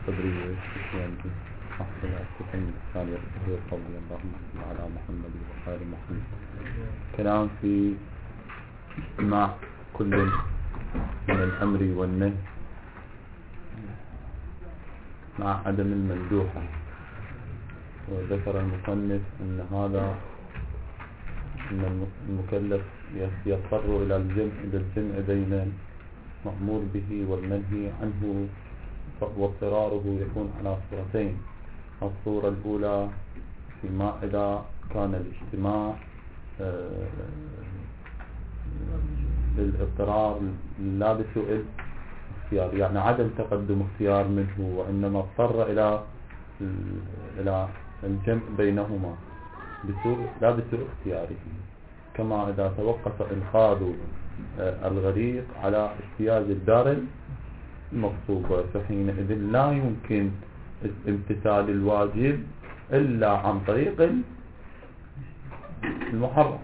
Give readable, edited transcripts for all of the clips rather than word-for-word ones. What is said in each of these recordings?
صدري ويعني أحسن أستكمل الثانية هي قولي اللهم صل على محمد وخير محمد. كلام في مع كل من الأمر والنهي مع عدم المندوحة. وذكر المصنف أن هذا أن المكلف يضطر إلى الجمع بين المأمور به والمنهي عنه، واضطراره يكون على صورتين. الصورة الأولى فيما إذا كان الاجتماع للاضطرار لا بسوء اختيار، يعني عدم تقدم اختيار منه، وإنما اضطر إلى الجمع بينهما لا بسوء اختياره، كما إذا توقف إنقاذ الغريق على اجتياز الدار المغصوبة، فحينئذ لا يمكن امتثال الواجب إلا عن طريق المحرم،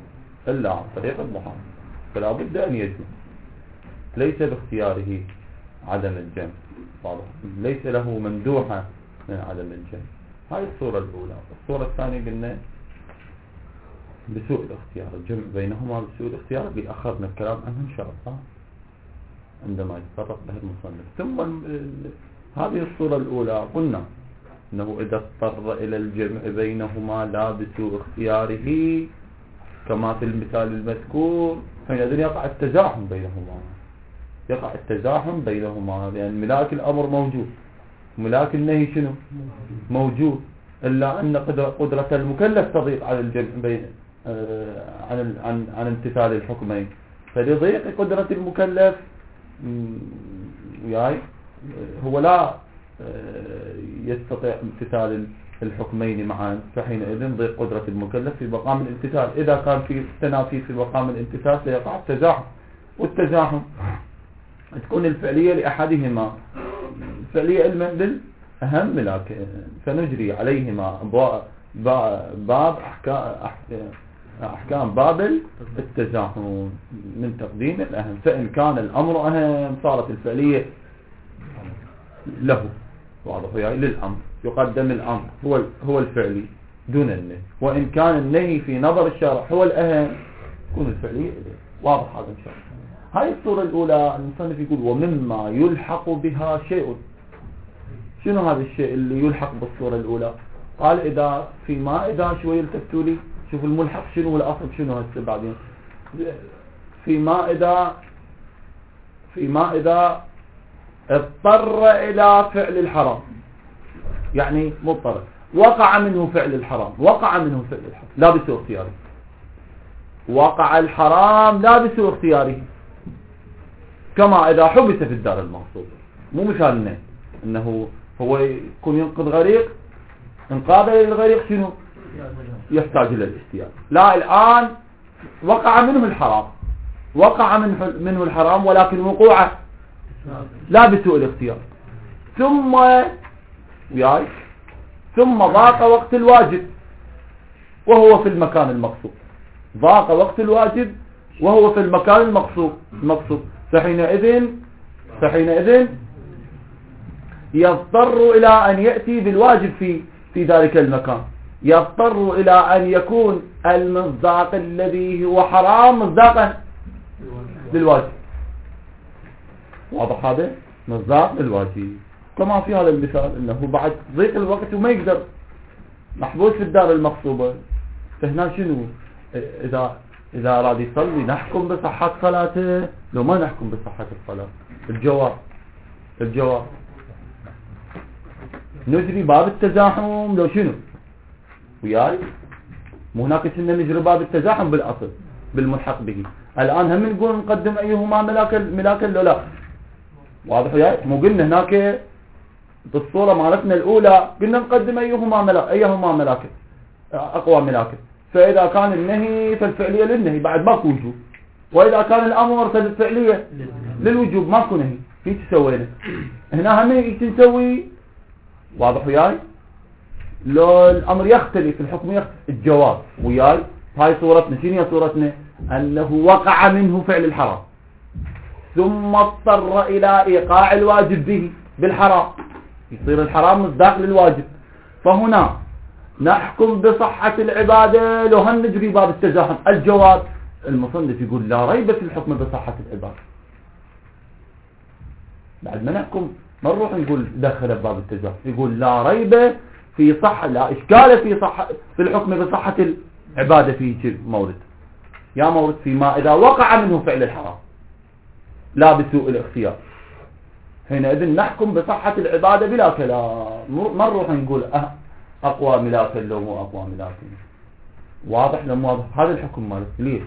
فلا بد أن يجمع، ليس باختياره عدم الجمع، ليس له مندوحة من عدم الجمع. هاي الصورة الأولى. الصورة الثانية قلنا بسوء الاختيار، الجمع بينهما بسوء الاختيار اللي أخذنا الكلام عنه إن شاء الله عندما يتطرق له المصنف. ثم هذه الصورة الأولى قلنا أنه إذا اضطر إلى الجمع بينهما لا بسوء اختياره كما في المثال المذكور، حينئذ يقع التزاحم بينهما، لأن ملاك الأمر موجود، ملاك النهي شنو موجود، إلا أن قدرة المكلف تضيق على الجمع بين عن امتثال الحكمين، فلضيق قدرة المكلف هو لا يستطيع امتثال الحكمين معا، فحينئذ ضيق قدرة المكلف في مقام الامتثال. إذا كان في تنافي في مقام الامتثال سيقع التزاحم، والتزاحم تكون الفعلية لأحدهما فعلية المنزل أهم ملاك، فنجري عليهما باب أحكام باب التزاحم من تقديم الأهم، فإن كان الأمر أهم صارت الفعلية له، واضح يعني للأمر يقدم الأمر هو الفعلي دون النهي، وإن كان النهي في نظر الشارع هو الأهم تكون الفعلية إليه. واضح هذا إن شاء الله. هاي الصورة الأولى. المصنف يقول ومما يلحق بها شيء. شنو هذا الشيء اللي يلحق بالصورة الأولى؟ قال إذا شوي التفتوا لي شوف الملحق شنو والأصل شنو هسه بعدين. فيما إذا اضطر إلى فعل الحرام، يعني مضطر وقع منه فعل الحرام لا بسوء اختياره، وقع الحرام لا بسوء اختياره، كما إذا حبس في الدار المغصوبة. مو مثالنا انه هو يكون ينقذ غريق، انقاذه للغريق شنو يحتاج الى الاحتياط، لا الآن وقع منه الحرام ولكن وقوعه لا بسوء الاختيار، ثم ضاق وقت الواجب وهو في المكان المقصود، فحينئذ يضطر إلى أن يأتي بالواجب في ذلك المكان، يضطر إلى أن يكون المصداق الذي هو حرام مصداقا للواجب. واضح هذا؟ مصداق للواجب، كما في هذا المثال انه بعد ضيق الوقت وما يقدر، محبوس في الدار المغصوبة، فهنا شنو اذا اراد يصلي نحكم بصحة صلاته لو ما نحكم بصحة الصلاة؟ الجواب نجري باب التزاحم لو شنو مو هناك كنا نجري باب التزاحم بالاصل بالملحق به. الان هم نقول نقدم ايهما ملاكا لو لا. واضح مو قلنا هناك بالصورة مالتنا الأولى قلنا نقدم أيهما ملاك أقوى ملاك، فإذا كان النهي فالفعلية للنهي بعد ماكو وجوب، وإذا كان الأمر فالفعلية للوجوب ماكو نهي. في تسوينا هنا هم نسوي. واضح وياي؟ لو الأمر يختلف الحكم يختلف الجواب وياي. هاي صورتنا شنو هي صورتنا؟ أنه وقع منه فعل الحرام ثم اضطر إلى إيقاع الواجب به بالحرام، يصير الحرام مصداق للواجب. فهنا نحكم بصحة العبادة لو هم نجري باب التزاحم. الجواب المصنف يقول لا ريب في الحكم بصحة العبادة. بعد ما نحكم ما نروح نقول دخل باب التزاحم، يقول لا ريب في صحة، لا إشكال في الحكم بصحة العبادة في مورد. يا مورد فيما إذا وقع منه فعل الحرام لا بسوء الاختيار، حينئذ نحكم بصحة العبادة بلا كلام. ما نروح نقول أقوى ملاكا لو مو أقوى ملاكا. واضح لم واضح؟ هذا الحكم مالك. ليش؟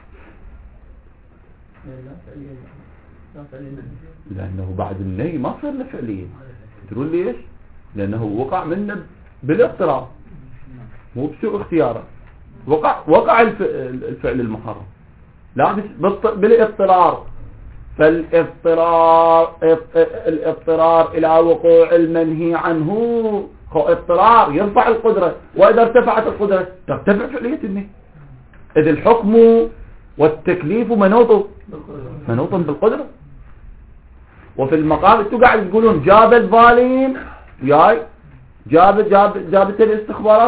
لأنه بعد النهي ما صار له فعليا. تقول ليش؟ لأنه وقع منه بالاضطرار مو بسوء اختياره. وقع الفعل المحرم لا بالاضطرار. الاضطرار إلى وقوع المنهي عنه اضطرار يرفع القدرة، وإذا ارتفعت القدرة ترتفع فعلية النهي. إذ الحكم والتكليف منوط بالقدرة. وفي المقام انتوا قاعد تقولون جاب الظالم وياي جابت الاستخبارات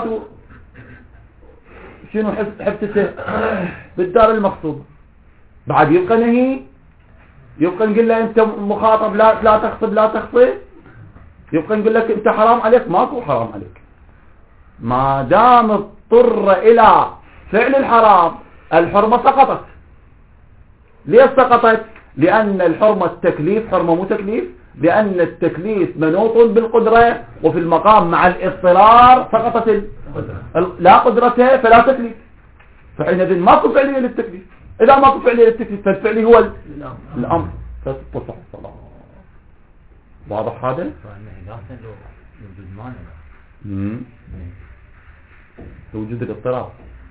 شنو حبتته بالدار المقصود. بعد يبقى نهي، يبقى نقول له انت مخاطب لا تخطب يبقى نقول لك انت حرام عليك. ماكو حرام عليك ما دام اضطر الى فعل الحرام. الحرمة سقطت. ليش سقطت؟ لأن الحرمة التكليف حرمة مو تكليف، لأن التكليف منوط بالقدرة، وفي المقام مع الاضطرار سقطت لا قدرته فلا تكليف. فحينئذ ماكو فعلية للتكليف. إذا ماكو فعلية للتكليف فالفعلي هو الأمر فتصح الصلاة. واضح هذا؟ وجود الاضطرار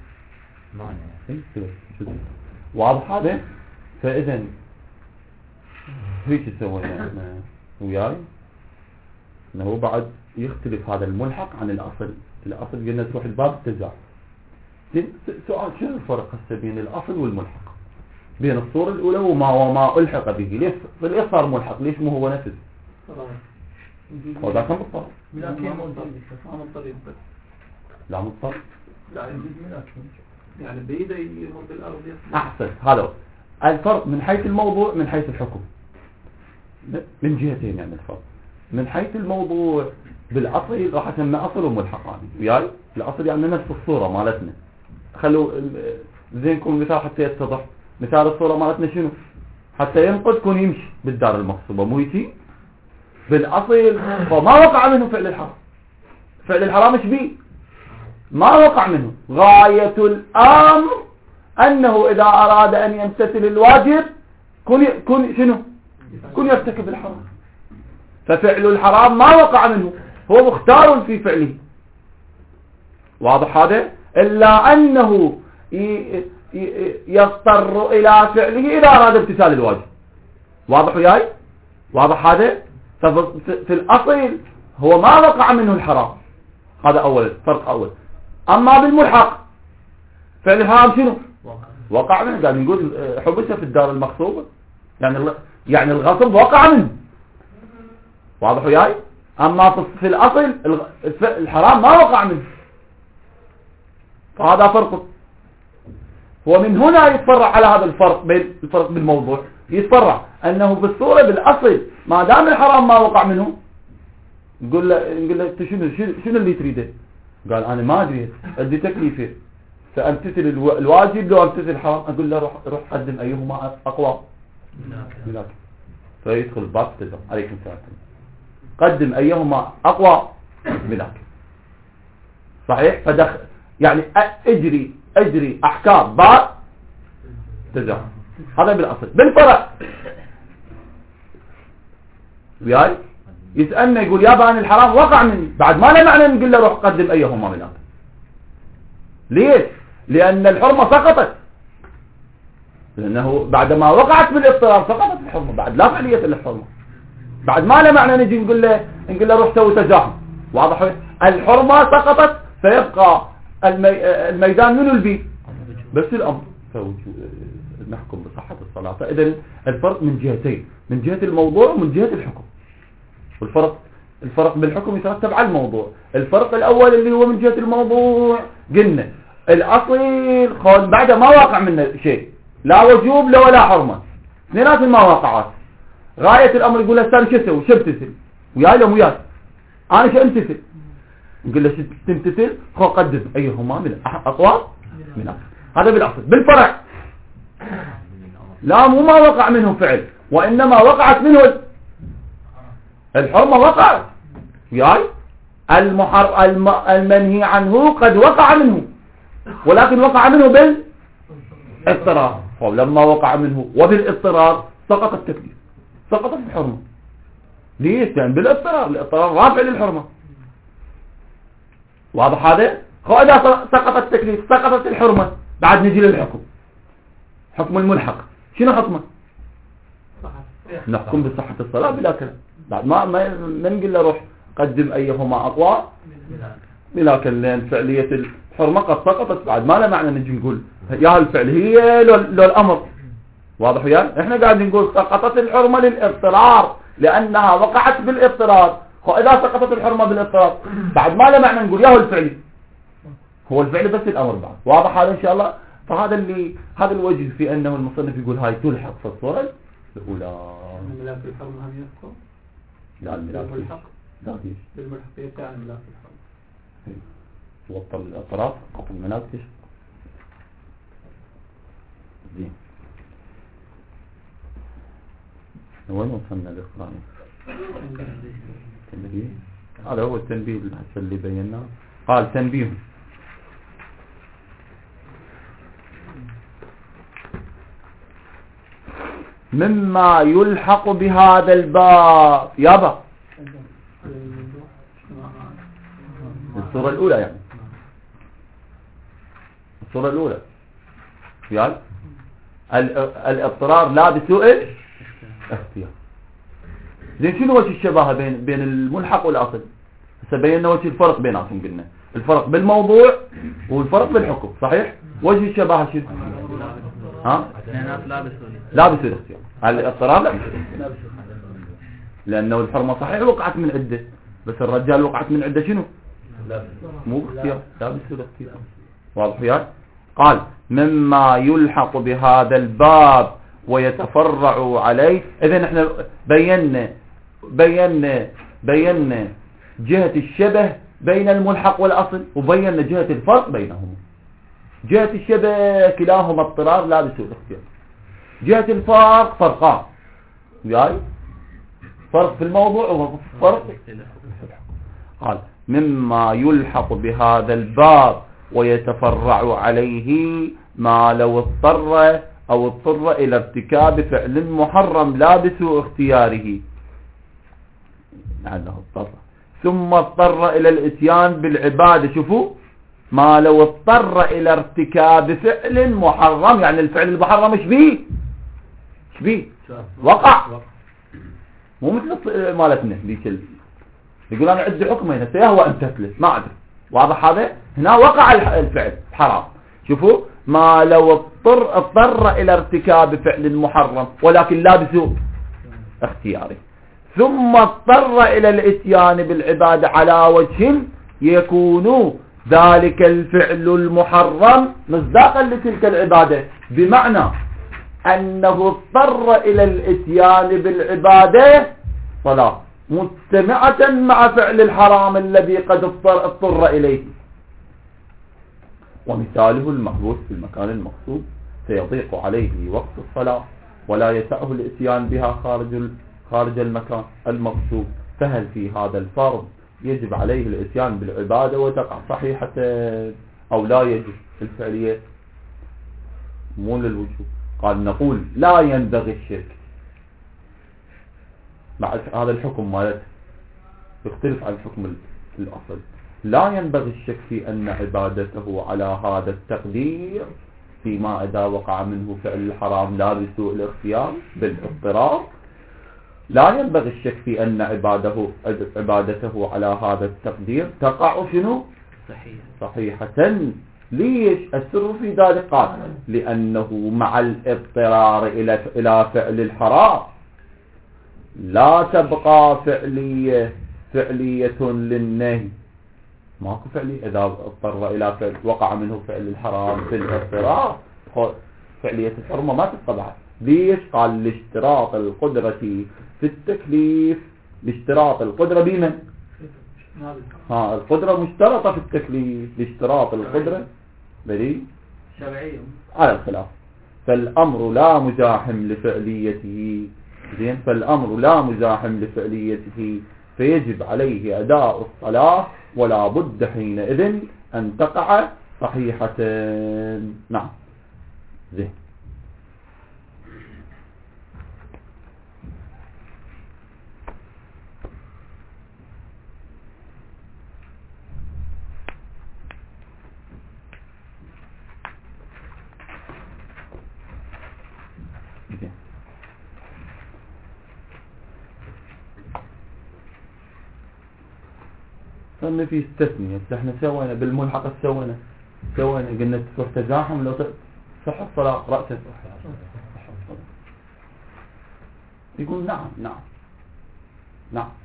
واضح هذا؟ فإذا هيك سوينا احنا وياي انه بعد يختلف هذا الملحق عن الأصل. الأصل قلنا تروح الباب التزاحم. سؤال شنو الفرق هسه بين الأصل والملحق؟ بين الصورة الأولى وما ألحق به. ليش صار ملحق؟ ليش مو هو نفسه؟ وذا كان بالطبع لا مضطر يعني بيده يرد الأرض. أحسن. هذا الفرق من حيث الموضوع من حيث الحكم. من جهتين يعني الفرق. من حيث الموضوع بالأصل راح اسمي أصل وملحق وياي. الأصل يعني نفس الصورة مالتنا. خلوا زينكم مثال حتى يتضح. مثال الصورة مالتنا شنو؟ حتى ينقذ كون يمشي بالدار المقصوبة مو يتي بالأصل. فما وقع منه فعل الحرام. فعل الحرام ايش بيه؟ ما وقع منه. غاية الأمر أنه إذا أراد أن يمتثل الواجب كن شنو؟ كن يرتكب الحرام. ففعل الحرام ما وقع منه، هو مختار في فعله. واضح هذا؟ إلا أنه يضطر إلى فعله إذا أراد امتثال الواجب. واضح وياي؟ واضح هذا؟ في الأصل هو ما وقع منه الحرام. هذا أول فرق أول. أما بالملحق فعل الحرام شنو؟ وقع منه. قاعد نقول حبسه في الدار المغصوبة يعني الغصب وقع منه. واضح وياي؟ أما في الأصل الحرام ما وقع منه. فهذا فرق. ومن هنا يتفرع على هذا الفرق بالموضوع. يتفرع أنه بالصورة بالأصل ما دام الحرام ما وقع منه نقول له شنو اللي تريده؟ قال أنا ما أدري عندي تكليفه فأمتثل الواجب لو أمتثل الحرام. أقول له روح قدم أيهما أقوى ملاك. فيدخل الباب تزم عليكم السلام. قدم أيهما أقوى ملاك. صحيح؟ فدخل يعني أجري أحكام باب تزم. هذا بالأصل. بالفرع وياي يسألنا يقول يا بان الحرام وقع مني. بعد ما له معنى نقول له روح قدم أيهما ملاك. ليش؟ لأن الحرمة سقطت. لأنه بعدما وقعت بالاضطرار سقطت الحرمة. بعد لا فعلية الحرمة. بعد ما له معنى نجي نقول له روح سوي تزاحم. واضح؟ الحرمة سقطت فيبقى الميدان من البيت بس الأمر. نحكم بصحة الصلاة. فإذا الفرق من جهتين، من جهة الموضوع ومن جهة الحكم. والفرق الفرق بالحكم يترتب على الموضوع. الفرق الأول اللي هو من جهة الموضوع قلنا الأصيل بعد ما واقع منه شيء، لا وجوب لا ولا حرمة، اثنينات المواقعات. غاية الأمر يقول له استاذ شو اسوي؟ شو امتثل؟ وياي لهم وياك أنا شو امتثل؟ نقول له شو تمتثل؟ خو قدم أيهما من أقوى من أصل. هذا بالأصل. بالفرع لا، مو ما وقع منه فعل، وإنما وقعت منه الحرمة. وقعت وياي المنهي عنه قد وقع منه، ولكن وقع منه بالاضطرار. لما وقع منه وبالاضطرار سقط التكليف، سقطت الحرمة. ليش؟ كان بالاضطرار، الاضطرار رافع للحرمة. واضح هذا؟ إذا سقط التكليف سقطت الحرمة، بعد نجي للحكم. حكم الملحق شنو حكمه؟ نحكم بصحة الصلاة بلا كلام. بعد ما نقول له روح قدم أيهما أقوى بلا كلام. فعلية الحرمة قد سقطت، بعد ما لا معنى نجي نقول يا الفعل هي لو الأمر. واضح وياي؟ احنا قاعدين نقول سقطت الحرمة للاضطرار لأنها وقعت بالاضطرار. إذا سقطت الحرمة بالاضطرار بعد ما لا معنى نقول يا هو الفعل، هو الفعل بس الأمر بعد. واضح هذا إن شاء الله؟ فهذا هذا الوجه في أنه المصنف يقول هاي تلحق في الصورة الأولى. الملاك الحرمة هم يذكر؟ لا، الملاك بالملحق. لا فيش بالملحقية تاع الملاك الحرمة. توصل الأطراف قطع الملاك فيش. زين، وين وصلنا للقرآن؟ تنبيه. هذا هو التنبيه اللي بيناه. قال تنبيه مما يلحق بهذا الباب. يابا الصورة الأولى يعني الصورة الأولى يعني الاضطرار لا بسوء اختيار. زين، شنو وجه الشباهة بين الملحق والأصل؟ هسه بينا وجه الفرق بيناتهم. قلنا الفرق بالموضوع والفرق بالحكم، صحيح؟ وجه الشباهة شنو؟ ها؟ لا بسوء الاختيار. الاضطرار لا بسوء الاختيار، لأنه الحرمة صحيح وقعت من عدة، بس الرجال وقعت من عدة شنو؟ مو باختيار، لا بسوء الاختيار. واضح يا؟ قال مما يلحق بهذا الباب ويتفرع عليه. إذن احنا بينا جهة الشبه بين الملحق والأصل، وبينا جهة الفرق بينهما. جهة الشبه كلاهما اضطرار لا بسوء الاختيار. جهة الفرق فرقان، وياي فرق في الموضوع وفرق. قال مما يلحق بهذا الباب ويتفرع عليه ما لو اضطر إلى ارتكاب فعل محرم لا بسوء اختياره، لأنه اضطر ثم اضطر إلى الاتيان بالعبادة. شوفوا، ما لو اضطر إلى ارتكاب فعل محرم، يعني الفعل المحرم ايش بيه وقع، مو مثل مالتنا ذيك يقول انا عندي حكم هنا سيهوى ان تثلث ما ادري. واضح هذا؟ هنا وقع الفعل حرام. شوفوا، ما لو اضطر الى ارتكاب فعل محرم ولكن لا بسوء اختياره، ثم اضطر الى الاتيان بالعبادة على وجه يكون ذلك الفعل المحرم مصداقا لتلك العبادة، بمعنى انه اضطر الى الاتيان بالعبادة صلاة مجتمعة مع فعل الحرام الذي قد اضطر إليه. ومثاله المحبوس في المكان المقصود سيضيق عليه وقت الصلاة ولا يسعه الاتيان بها خارج المكان المقصود، فهل في هذا الفرض يجب عليه الاتيان بالعبادة وتقع صحيحة أو لا يجب الفعلية؟ مو للوجوب. قال نقول لا ينبغي الشرك. بعد هذا الحكم مالته يختلف عن حكم الأصل. لا ينبغي الشك في أن عبادته على هذا التقدير فيما إذا وقع منه فعل الحرام لا بسوء الاختيار بالاضطرار. لا ينبغي الشك في أن عبادته على هذا التقدير تقع شنو؟ صحيحة. ليش؟ السر في ذلك قال لأنه مع الاضطرار إلى فعل الحرام لا تبقى فعلية فعلية للنهي، ماكو فعلية. إذا اضطر إلى فعل وقع منه فعل الحرام في الاضطرار، فعلية الحرمة ما تتبع. ليش؟ قال لاشتراط القدرة في التكليف. لاشتراط القدرة بمن؟ القدرة مشترطة في التكليف. لاشتراط القدرة بلي شرعية على الخلاف. فالأمر لا مزاحم لفعليته، زين، فالأمر لا مزاحم لفعليته، فيجب عليه أداء الصلاة ولا بد حينئذ أن تقع صحيحة. نعم، زين. صرنا في استثنية. احنا سوينا بالملحق، سوينا قلنا تصح تزاحم لو صح الصلاة رأسا صح الصلاة. يقول نعم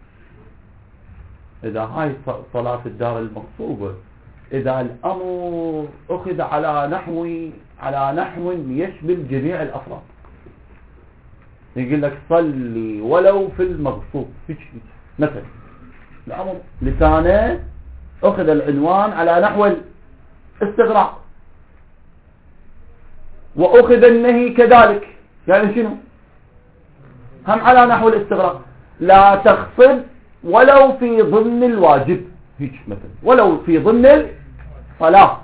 إذا هاي صلاة الدار المغصوبة، إذا الأمر أخذ على نحو يشمل جميع الأفراد، يقول لك صلي ولو في المغصوب. مثلا الأمر لسانه أخذ العنوان على نحو الاستغراق، وأخذ النهي كذلك، يعني شنو؟ هم على نحو الاستغراق. لا تخفض ولو في ضمن الواجب، هيك مثلا، ولو في ضمن الصلاة.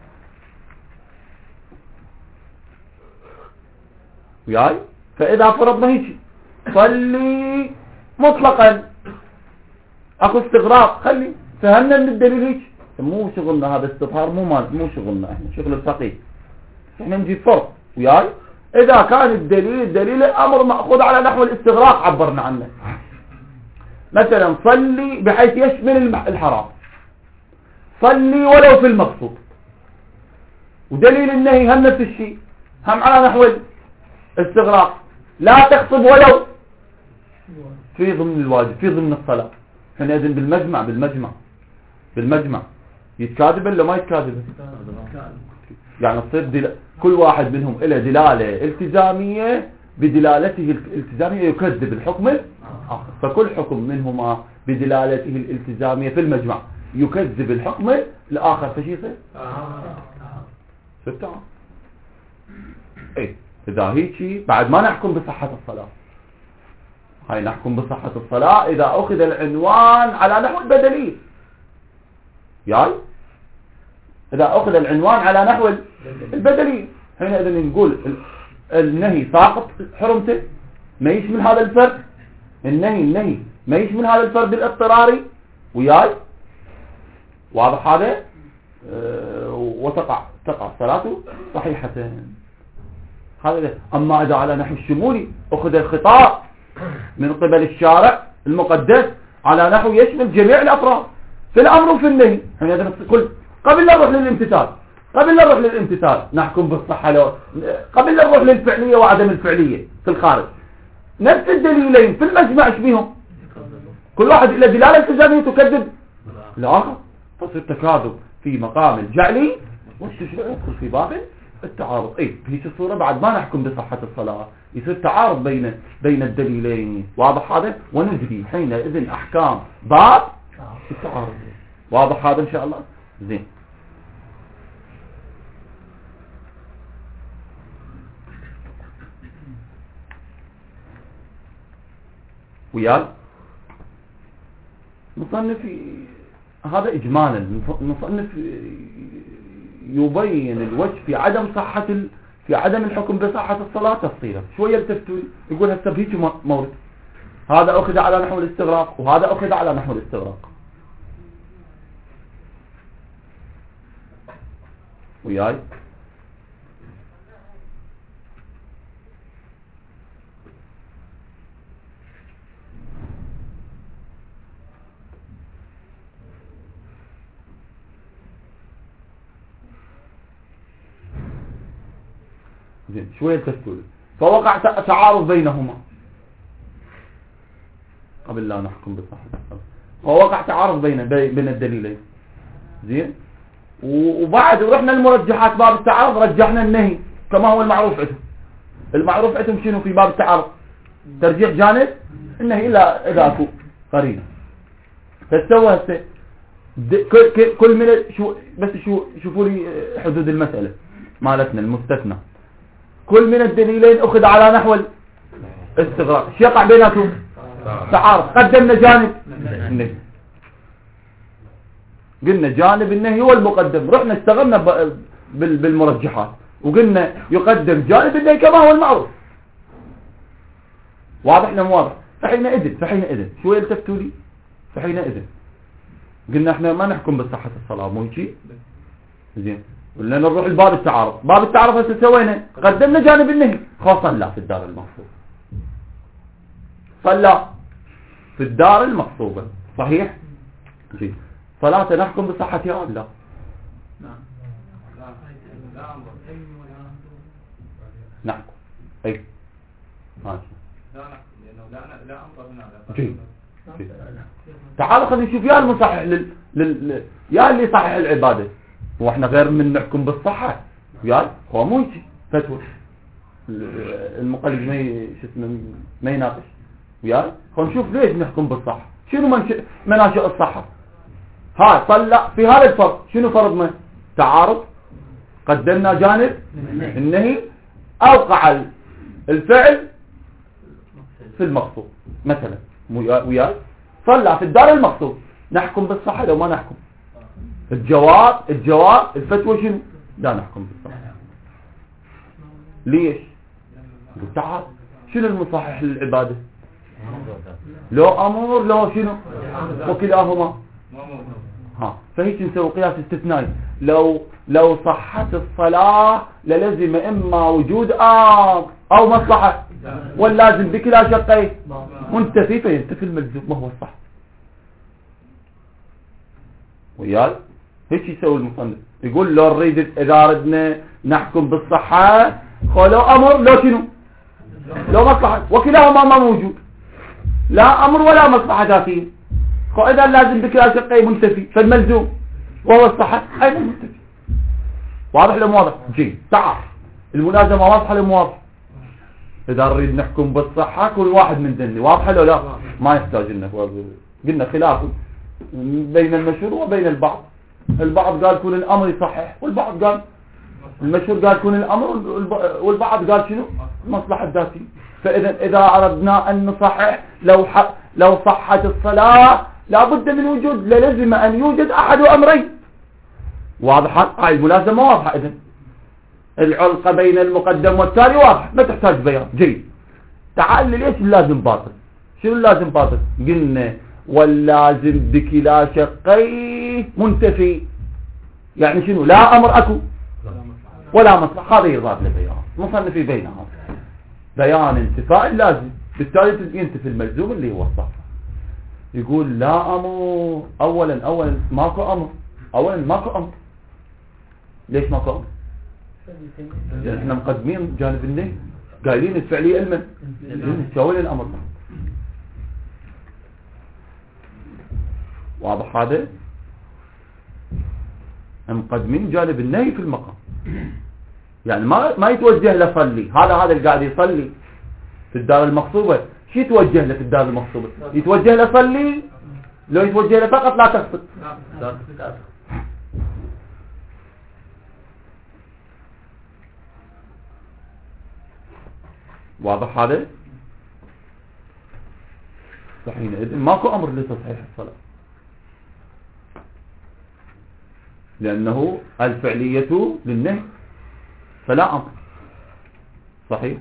وياي؟ فإذا فرضنا هيك صلي مطلقا، اكو استغراق، خلي فهمنا من الدليل هيك. مو شغلنا هذا استظهار، مو شغلنا احنا، شغل الفقيه. احنا نجيب فرق. وياي؟ اذا كان دليل الامر ماخوذ على نحو الاستغراق عبرنا عنه. مثلا صلي بحيث يشمل الحرام، صلي ولو في المقصود. ودليل النهي هم نفس الشيء، هم على نحو الاستغراق. لا تخطب ولو في ضمن الواجب، في ضمن الصلاة. حينئذ بالمجمع يتكاذب ولا ما يتكاذب؟ يعني تصير كل واحد منهم له دلالة التزامية، بدلالته الالتزامية يكذب الحكم الآخر. فكل حكم منهما بدلالته الالتزامية في المجمع يكذب الحكم الآخر. فشي يصير؟ ستة. إذا هيك بعد ما نحكم بصحة الصلاة. هاي نحكم بصحة الصلاة إذا أخذ العنوان على نحو البدلي. ياي؟ إذا أخذ العنوان على نحو البدلي، حينئذ نقول النهي ساقط حرمته، ما يشمل هذا الفرد. النهي ما يشمل هذا الفرد الاضطراري. وياي؟ واضح هذا؟ وتقع صلاته صحيحة. هذا. أما إذا على نحو الشمولي، أخذ الخطاب من قبل الشارع المقدس على نحو يشمل جميع الأفراد في الأمر وفي النهي. قبل لا نروح للامتثال نحكم بالصحة، قبل لا نروح للفعلية وعدم الفعلية في الخارج. نفس الدليلين في المجمع بيهم؟ كل واحد إلى دلالة التزامية تكذب الآخر، تصير تكاذب في مقام الجعلي، والتشريع يدخل في باب التعارض. بهيك الصورة بعد ما نحكم بصحة الصلاة يصير تعارض بين الدليلين. واضح هذا؟ ونجري حينئذ أحكام باب التعارض. واضح هذا إن شاء الله؟ زين. وياي؟ نصنف هذا إجمالا. نصنف يبين الوجه في عدم الحكم بصحة الصلاة تفصيلا. شوية التفتوي يقول هسه بهيك مورد، هذا أخذ على نحو الاستغراق وهذا أخذ على نحو الاستغراق. وياي؟ شوية تفتوي، فوقع تعارض بينهما. قبل لا نحكم بصحة الصلاة. ووقع تعارض بين الدليلين. زين. وبعد رحنا المرجحات باب التعارض رجحنا النهي كما هو المعروف عندهم. المعروف عندهم شنو في باب التعارض؟ ترجيح جانب النهي إلا إذا أكو قرينة. فاستوى هسه كل من بس شوفوا لي حدود المسألة مالتنا المستثنى. كل من الدليلين أخذ على نحو الاستغراق. ايش يقع بيناتهم؟ تعارض. قدمنا جانب النهي، قلنا جانب النهي هو المقدم، رحنا اشتغلنا بالمرجحات وقلنا يقدم جانب النهي كما هو المعروف. واضح لم واضح؟ فحينئذ شو يلتفتوا لي؟ فحينئذ قلنا احنا ما نحكم بصحة الصلاة، مو هيك؟ زين. قلنا نروح لباب التعارض. باب التعارض هسه سوينا قدمنا جانب النهي. صلى في الدار المقصوبة. صلى في الدار المقصوبة. صحيح؟ زين. صلاة نحكم بصحتها أو لا؟ نحكم. أي ماشي. لا أمر هنا. جيد. تعالوا خلينا نشوف يا المصحح يا اللي يصحح العبادة. هو احنا غير من نحكم بالصحة يا هو مو يجي فتوى المقلد ما يناقش وياي. خلينا نشوف ليش نحكم بالصحة. شنو مناشئ الصحة؟ ها صلى في هذا الفرض شنو فرضنا؟ تعارض. قدمنا جانب النهي، أوقع الفعل في المقصود مثلا وياي. صلى في الدار المقصود. نحكم بالصحة لو ما نحكم؟ الجواب الفتوى شنو؟ لا نحكم بالصحة. ليش؟ تعال شنو المصحح للعبادة؟ لو أمر لو شنو؟ وكلاهما. ها فهيك نسوي قياس استثنائي. لو صحت الصلاة للزم إما وجود أو مصلحة، واللازم بكلا شقين منتفي فينتفي الملزوم ما هو الصح. وياي هيك يسوي المصنف. يقول لو نريد إذا ردنا نحكم بالصحة لو أمر لو شنو؟ لو مصلحة، وكلاهما ما موجود، لا أمر ولا مصلحة ذاتية. فإذا لازم بكلا شقين منتفي فالملزوم وهو الصحة أيضا منتفي. واضح لم واضح؟ جيد. تعال الملازمة واضحة لم واضح؟ إذا نريد نحكم بالصحة كل واحد من ذني واضحة لو لا؟ ما يحتاج لنا. قلنا خلاف بين المشهور وبين البعض. البعض قال كون الأمر يصحح، والبعض قال المشهور قال كون الأمر، والبعض قال شنو؟ المصلحة الذاتية. فإذا أردنا أن نصحح لو صحت الصلاة لابد من وجود، لازم أن يوجد أحد أمرين. واضحة؟ هاي الملازمة واضحة. إذن العلقة بين المقدم والتالي واضح ما تحتاج بيان. جيد. تعال ليش اللازم باطل؟ شنو اللازم باطل؟ قلنا واللازم بكلا شقيه منتفي. يعني شنو؟ لا أمر أكو ولا مصلحة. هذا يضاف لبيان مصنف بينها بيان انتفاء اللازم، بالتالي ينتفي الملزوم اللي هو الصح. يقول لا أمر. أولا ماكو أمر. ماكو أمر. ليش ماكو أمر؟ لأن احنا مقدمين جانب النهي، قايلين الفعلية علما نسوي الأمر. واضح هذا؟ مقدمين جانب النهي في المقام. يعني ما يتوجه له صلي. هذا اللي قاعد يصلي في الدار المقصوبة شو يتوجه له في الدار المقصوبة؟ يتوجه له صلي. لو يتوجه له فقط لا تقصد. واضح هذا؟ فحينئذ ماكو أمر لتصحيح الصلاة، لأنه الفعلية للنهي فلا أمر. صحيح؟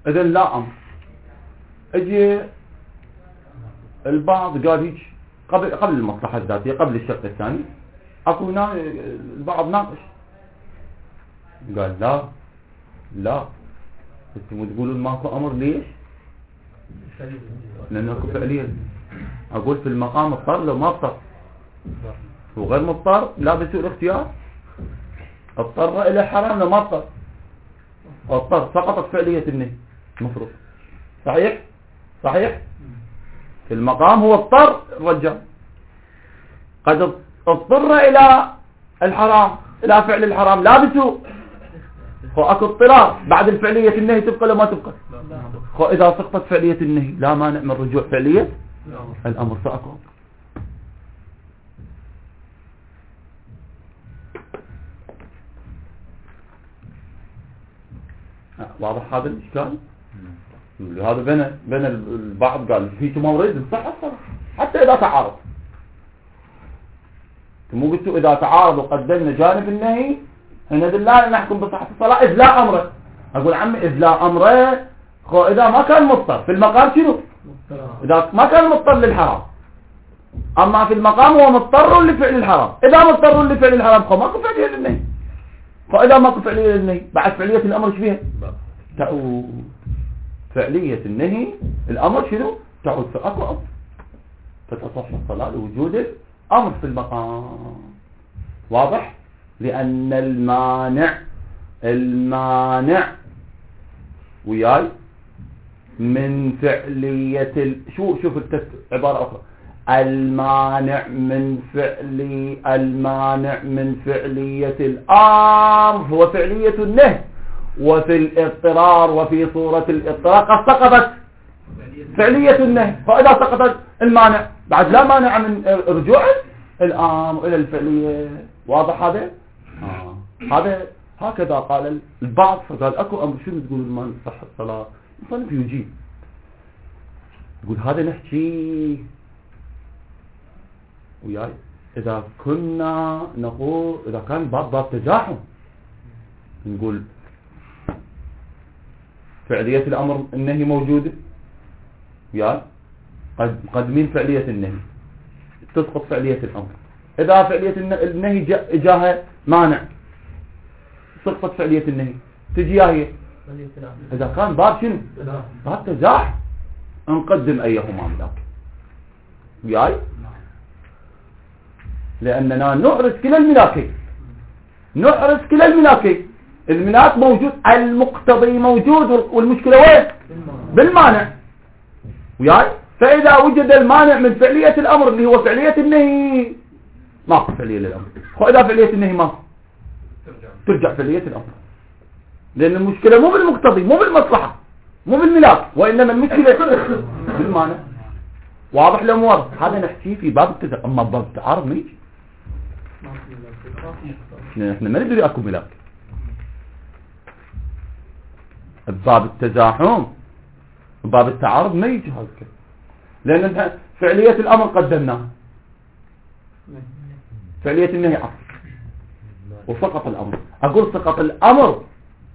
إذن لا أمر. اجي البعض قال هيك قبل المصلحة الذاتية، قبل الشق الثاني اكو البعض ناقش قال لا انتم تقولون ماكو امر. ليش؟ لان اكو فعلية. اقول في المقام اضطر لو ما اضطر، وغير مضطر لا بسوء الاختيار. اضطر الى حرام لو ما اضطر سقطت فعلية النهي المفروض. صحيح في المقام هو اضطر الرجال، قد اضطر الى الحرام، الى فعل الحرام لا بسوء، اكو اضطرار بعد الفعلية النهي تبقى لو ما تبقى. اذا سقطت فعلية النهي لا مانع من رجوع فعلية الامر. فاكو واضح هذا الاشكال. هذا بين البعض قال في مورد صح الصلاة حتى اذا تعارض. مو قلتوا اذا تعارض وقدمنا جانب النهي هنا لا نحكم بصحة الصلاة اذ لا امره. اقول عمي اذ لا امره، اذا ما كان مضطر في المقام شنو؟ اذا ما كان مضطر للحرام. اما في المقام هو مضطر لفعل الحرام. اذا مضطر لفعل الحرام ماكو فعلية للنهي. فاذا ماكو فعلية للنهي بعد فعلية الامر ايش فيها؟ تعود فعلية النهي الامر شنو؟ تعود. فاكو امر فتصح الصلاة لوجود الامر في المقام. واضح؟ لان المانع وياي من فعلية شوف عبارة اخرى. المانع من فعلية الامر هو فعلية النهي، وفي الاضطرار وفي صورة الاضطرار قد سقطت فعلية النهي. فإذا سقطت المانع بعد لا مانع من رجوع الامر الى الفعلية. واضح هذا؟ هذا هكذا قال البعض. فقال اكو امر شنو تقول ما صح الصلاة؟ المصنف يجيب يقول هذا نحكي وياي اذا كنا نقول اذا كان باب تزاحم نقول فعلية الامر النهي موجودة وياي قد مقدمين فعلية النهي تسقط فعلية الامر. اذا فعلية النهي جاها مانع سقطت فعلية النهي تجي هي. اذا كان باب شنو؟ باب تزاحم نقدم ايهما ملاك وياي، لاننا نحرز كلا الملاكين. الملاك موجود، المقتضي موجود، والمشكلة وين؟ بالمانع وياي. فاذا وجد المانع من فعلية الامر اللي هو فعلية النهي ماكو فعلية للامر. واذا فعلية النهي ماكو ترجع فعلية الامر، لان المشكلة مو بالمقتضي مو بالمصلحة مو بالملاك، وانما المشكلة بالمانع. واضح الامور؟ هذا نحكي في باب التزاحم. اما باب التعارض ما يجي، احنا ما ندري اكو ملاك. باب التزاحم باب التعارض ما يجي هذا الكلام، لان فعلية الامر قدمناها، فعلية النهي عصر وسقط الامر. اقول سقط الامر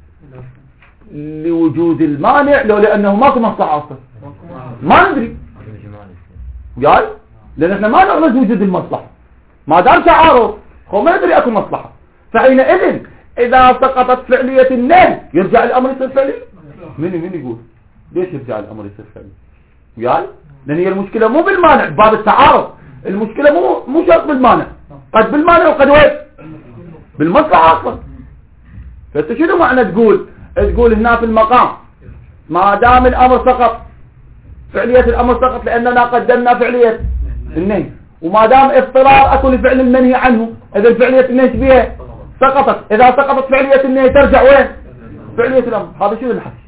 لوجود المانع لو لانه ماكو مصلحة اصلا ما ندري وياي، لان احنا ما نعرف وجود المصلحة. ما دام تعارض هو ما ندري اكو مصلحة. فحينئذ اذا سقطت فعلية النهي يرجع الامر يصير فعلي. من يقول ليش يرجع الامر يصير فعلي وياي؟ لان هي المشكلة مو بالمانع. باب التعارض المشكلة مو شرط بالمانع، قد بالمانع وقد وين بالمصلحة اصلا. فانت شنو معنى تقول هنا في المقام ما دام الامر سقط فعلية الامر سقط لاننا قدمنا فعلية النهي، وما دام اضطرار اكو لفعل المنهي عنه اذا فعلية النهي بها سقطت. اذا سقطت فعلية النهي ترجع وين؟ فعلية الامر. هذا شو الحكي؟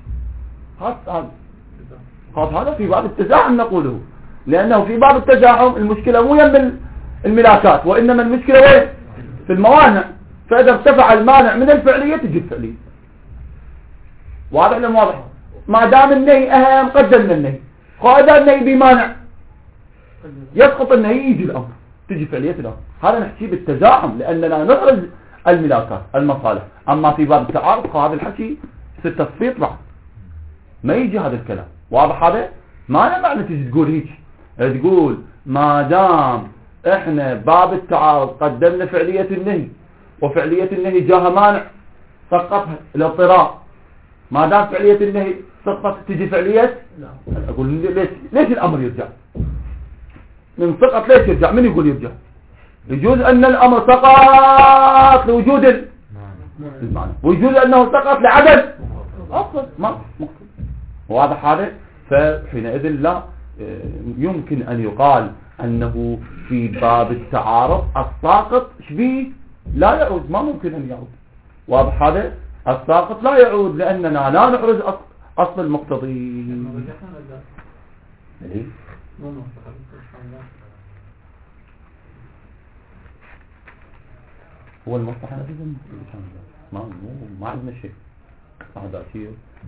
هذا في باب التزاحم نقوله، لانه في باب التزاحم المشكلة مو يم الملاكات، وانما المشكلة وين؟ في الموانع. فاذا ارتفع المانع من الفعلية تجي الفعلية. واضح لم واضح؟ ما دام النهي اهم قدمنا النهي، فاذا النهي بمانع يسقط النهي يجي الامر تجي فعلية الامر. هذا نحكي بالتزاحم لاننا نحرز الملاكات المصالح. اما في باب التعارض فهذا الحكي في التصفيط بعد ما يجي هذا الكلام. واضح هذا؟ ما له معنى تجي تقول هيك، تقول ما دام احنا باب التعارض قدمنا فعلية النهي وفعلية النهي جاها مانع سقطها الاضطرار، ما دام فعلية النهي سقطت تجي فعلية. اقول ليش الامر يرجع من سقط؟ ليش يرجع؟ من يقول يرجع؟ يجوز ان الامر سقط لوجود المعنى، ويجوز انه سقط لعدم اصلا ما مقصود. واضح هذا؟ فحينئذ لا يمكن ان يقال انه في باب التعارض الساقط شبيه لا يعود، ما ممكن ان يعود. واضح هذا؟ الساقط لا يعود لاننا لا نحرز اصل المقتضي. هو المصلحة ما عندنا شيء. مصلحة ذاتية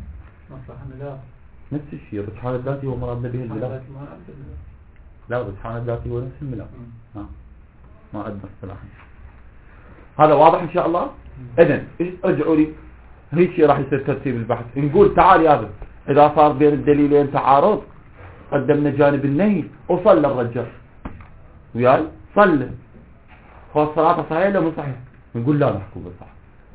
نفس الشيء. الرجحان الذاتي هو مرادنا به الملاك. لا الرجحان الذاتي هو نفس الملاك. ما عندنا اصطلاحا. هذا واضح ان شاء الله. اذن ارجعوا لي هيك راح يصير ترتيب البحث. نقول تعال يا ابن، اذا صار بين الدليلين تعارض قدمنا جانب النهي وصلى الرجال وياي صلى، هو الصلاة صحيحة ولا مو صحيح؟ نقول لا نحكم بالصح،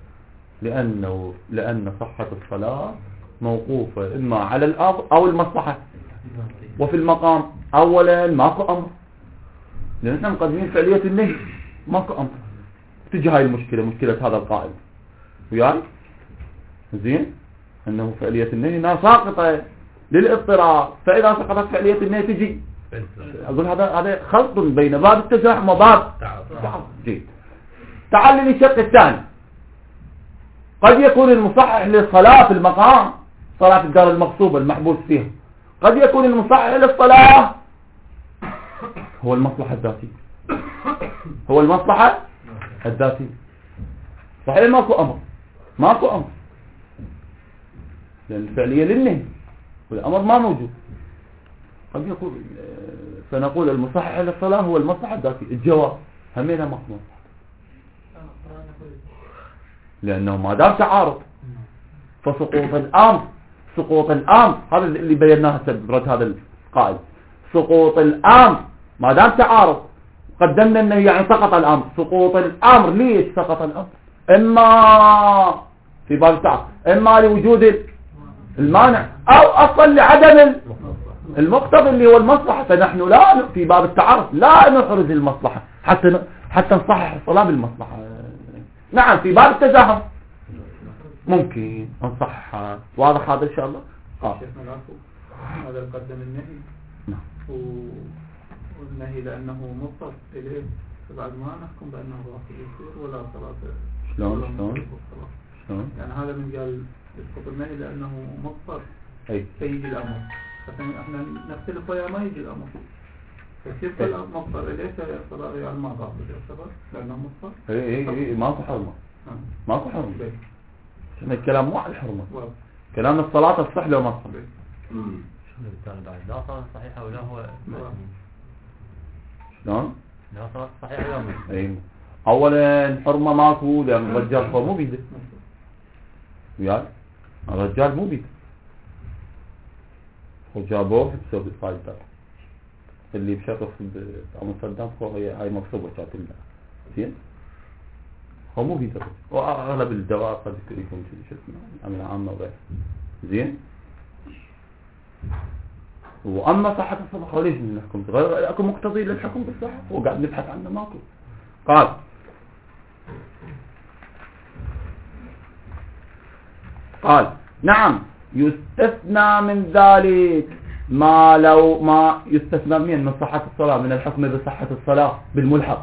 لأن صحة الصلاة موقوفة إما على الأمر أو المصلحة. وفي المقام أولا ماكو أمر، لأن احنا مقدمين فعلية النهي ماكو أمر. تجي هاي المشكلة، مشكلة هذا القائل وياي زين أنه فعلية النهي ساقطة للاضطرار، فإذا سقطت فعلية النهي تجي. أقول هذا خلط بين باب التزاحم وباب التعارض. جيد. تعال للشق الثاني. قد يكون المصحح للصلاة في المقام صلاة الدار المغصوبة المحبوس فيها، قد يكون المصحح للصلاة هو المصلحة الذاتية، هو المصلحة الذاتية. صحيح ماكو أمر، ماكو أمر لأن الفعلية للنهي والأمر ما موجود. قد يكون فنقول المصحح للصلاة هو المصلحة الذاتية. الجواب همينها مقنوع، لأنه ما دام تعارض فسقوط الأمر هذا اللي بيناه برد هذا القائد. سقوط الأمر ما دام تعارض قدمنا أنه يعني سقط الأمر. سقوط الأمر ليش سقط الأمر؟ إما في باب التعارض إما لوجود المانع أو أصلا لعدم المقتضى اللي هو المصلحة. فنحن لا في باب التعارض لا نحرز المصلحة حتى نصحح الصلاة بالمصلحة. نعم في باب التزاحم ممكن نصحح. واضح هذا إن شاء الله؟ شيخنا العفو، هذا قدم النهي والنهي لأنه مضطر إليه، فبعد ما نحكم بأنه باطل يصير ولا صلاة. شلون؟ يعني هذا من قال يسقط النهي لأنه مضطر فيجي الأمر، احنا نختلف ويا ما يجي الأمر، فكيف المضطر إليه الصلاة يعني ما باطل يعتبر لأنه مضطر. ماكو حرمة. ماكو حرمة. احنا الكلام مو على الحرمة، كلام الصلاة تصح لو ما تصح. لا صلاة صحيحة ولا هو شلون؟ لا صلاة صحيحة ولا مو. اولا حرمة ماكو لأن الرجال هو مو بيده وياي، الرجال مو بيده وجابوه بسبب الصايدات اللي بشرف عمر صدام هاي مكسوبة كانت لنا زين، هو مو بيده واغلب الدواء قد يكون شو اسمه عمل عامة وغيره زين. واما صحة الصدقة ليش نحكم غير اكو مقتضي للحكم بالصحة وقاعد نبحث عنه ماكو. قال نعم يستثنى من ذلك ما لو ما يستثنى من صحة الصلاة من الحكم بصحة الصلاة بالملحق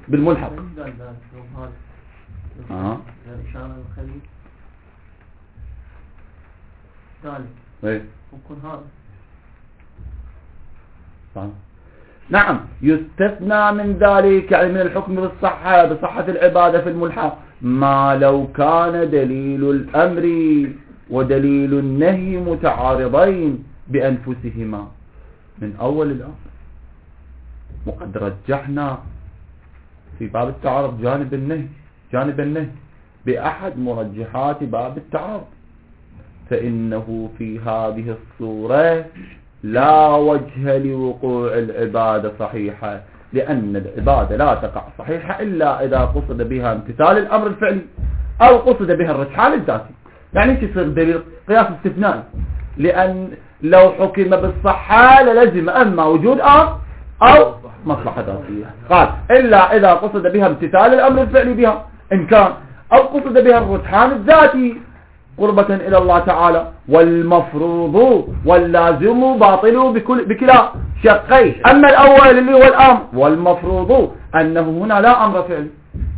نعم يستثنى من ذلك يعني من الحكم بصحة العبادة في الملحق ما لو كان دليل الأمر ودليل النهي متعارضين بأنفسهما من أول الأمر. وقد رجحنا في باب التعارض جانب النهي بأحد مرجحات باب التعارض فإنه في هذه الصورة لا وجه لوقوع العبادة صحيحة، لأن العبادة لا تقع صحيحة إلا إذا قصد بها امتثال الأمر الفعلي أو قصد بها الرجحان الذاتي. يعني تصير دليل قياس استثنائي، لأن لو حكم بالصحة للزم أما وجود أمر أو مصلحة ذاتية. قال إلا إذا قصد بها امتثال الأمر الفعلي بها إن كان، أو قصد بها الرجحان الذاتي قربة إلى الله تعالى. والمفروض واللازم باطل بكلا شقي. أما الأول اللي هو الأمر، والمفروض أنه هنا لا أمر فعلي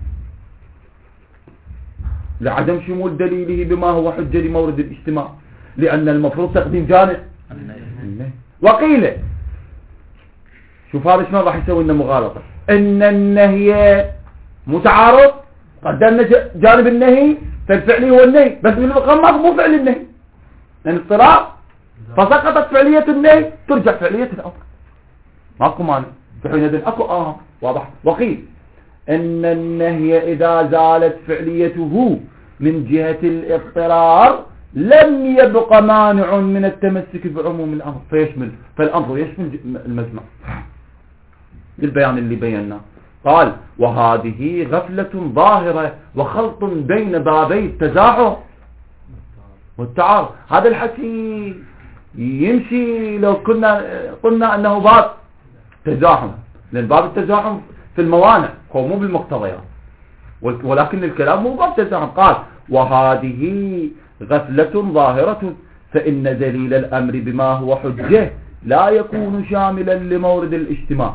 لعدم شمول دليله بما هو حجة لمورد الاجتماع، لأن المفروض تقديم جانب. وقيل شوف هذا شلون راح يسوي لنا مغالطة، إن النهي متعارض، قدمنا جانب النهي فالفعلي هو النهي، بس من المقام مو فعل النهي لأن اضطراب، فسقطت فعلية النهي ترجع فعلية الأمر، ماكو مانع في حينئذ أكو واضح. وقيل إن النهي إذا زالت فعليته من جهة الاضطرار لم يبق مانع من التمسك بعموم الأمر فالأمر يشمل المجمع بالبيان اللي بيناه. قال وهذه غفلة ظاهرة وخلط بين بابي التزاحم والتعارض. هذا الحكي يمشي لو قلنا أنه باب تزاحم، لأن باب التزاحم في الموانع هو مو بالمقتضيات، ولكن الكلام مو باب تزاحم. قال وهذه غفلة ظاهرة، فإن دليل الأمر بما هو حجة لا يكون شاملا لمورد الاجتماع.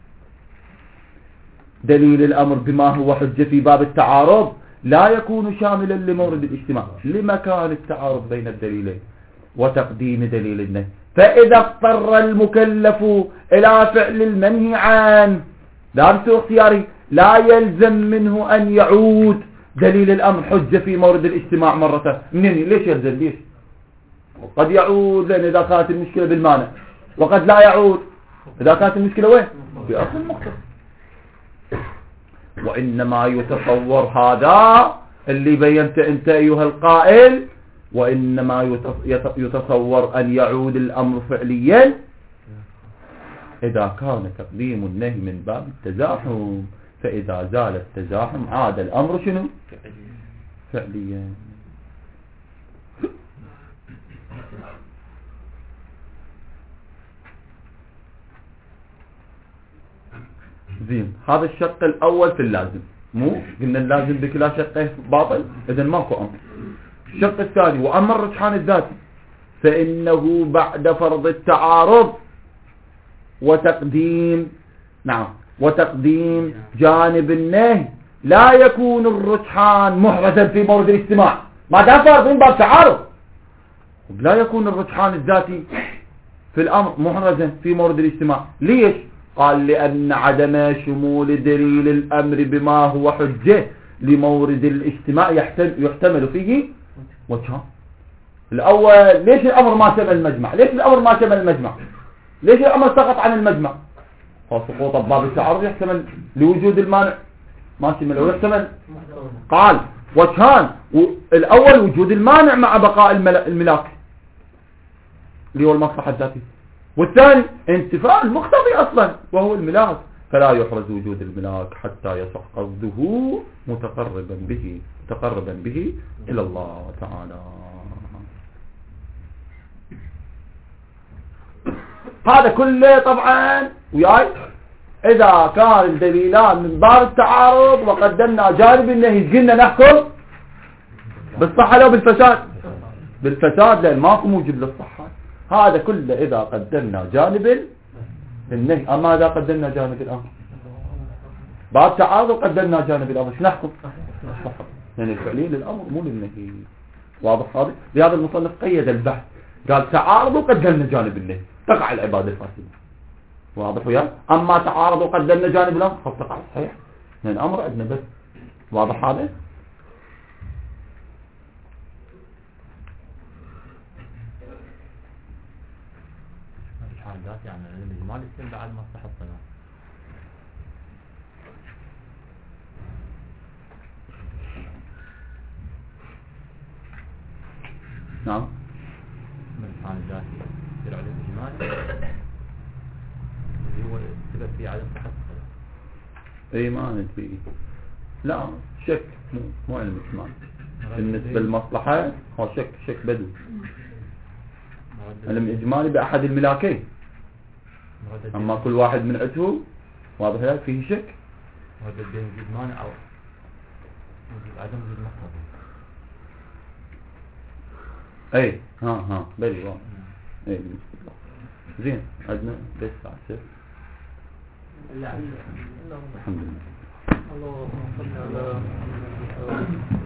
دليل الأمر بما هو حجة في باب التعارض لا يكون شاملا لمورد الاجتماع لمكان التعارض بين الدليلين وتقديم دليل النهي. فإذا اضطر المكلف إلى فعل المنهي عنه لا بسوء اختياري لا يلزم منه أن يعود دليل الأمر حجة في مورد الاجتماع مرة. منين ليش يلزم؟ ليش؟ قد يعود لأن إذا كانت المشكلة بالمانع، وقد لا يعود إذا كانت المشكلة وين؟ في أصل المقتضى. وإنما يتصور هذا اللي بينت أنت أيها القائل، وإنما يتصور أن يعود الأمر فعليا إذا كان تقديم النهي من باب التزاحم، فإذا زال التزاحم عاد الأمر شنو؟ فعليا. زين، هذا الشق الأول في اللازم، مو قلنا اللازم بكلا شقه باطل، إذن ماكو أمر. الشق الثاني وأما الرجحان الذاتي فإنه بعد فرض التعارض وتقديم جانب النهي لا يكون الرجحان محرزا في مورد الاجتماع. ما دام فرضين باب تعارض لا يكون الرجحان الذاتي في الأمر محرزا في مورد الاجتماع. ليش؟ قال لأن عدم شمول دليل الأمر بما هو حجة لمورد الاجتماع يحتمل فيه وجهان. الأول ليش الأمر ما شمل المجمع؟ ليش الأمر سقط عن المجمع؟ سقوط باب التعارض يحتمل لوجود المانع ما شمل ويحتمل. قال وجهان، الأول وجود المانع مع بقاء الملاك اللي هو المصلحة الذاتية، والثاني انتفاء المقتضي أصلا وهو الملاك، فلا يحرز وجود الملاك حتى يصح قصده متقربا به إلى الله تعالى. هذا كله طبعا وياي إذا كان الدليلان من باب التعارض وقدمنا جانب النهي قلنا نحكم بالصحة لو بالفساد لأن ماكو موجب للصحة. هذا كله إذا قدمنا جانب النهي. أما إذا قدمنا جانب الأمر باب تعارض وقدمنا جانب الأمر شو نحكم؟ يعني الفعلية للأمر مو للنهي. واضح هذا؟ لهذا المصنف قيد البحث قال تعارض وقدمنا جانب النهي تقع العبادة الفاسدة. واضح وياه؟ أما تعارض وقدمنا جانب الأمر فتقع صحيح لأن الأمر عندنا بس. واضح هذا؟ يعني الإجمال يصير بعد ما صح الصلاة. نعم. المعنى الذاتي يصير علم إجمالي اللي هو السبب فيه عدم صحة الصلاة. اي ما ندري. لا شك مو علم إجمال. بالنسبة للمصلحة هو شك بدو. علم إجمالي بأحد الملاكين. أما كل واحد من عده واضح لك فيه شك. وهذا بين وجود مانع أو عدم وجود مصلحة. اي ها بلي واضح. اي زين عندنا بس عسر. الحمد لله. اللهم صل على محمد.